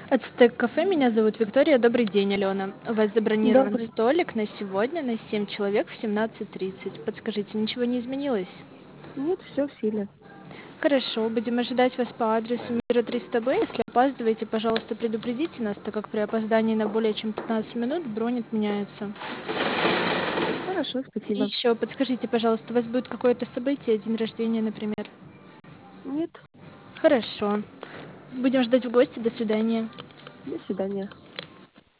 Ацтек кафе, меня зовут Виктория. Добрый день, Алена. У вас забронирован Добрый. столик на сегодня на 7 человек в 17:30. Подскажите, ничего не изменилось? Нет, все в силе. Хорошо, будем ожидать вас по адресу Мира 300Б. Если опаздываете, пожалуйста, предупредите нас, так как при опоздании на более чем 15 минут бронь отменяется. Хорошо, И спасибо. еще подскажите, пожалуйста, у вас будет какое-то событие, день рождения, например? Нет, Хорошо. Будем ждать в гости. До свидания. до свидания.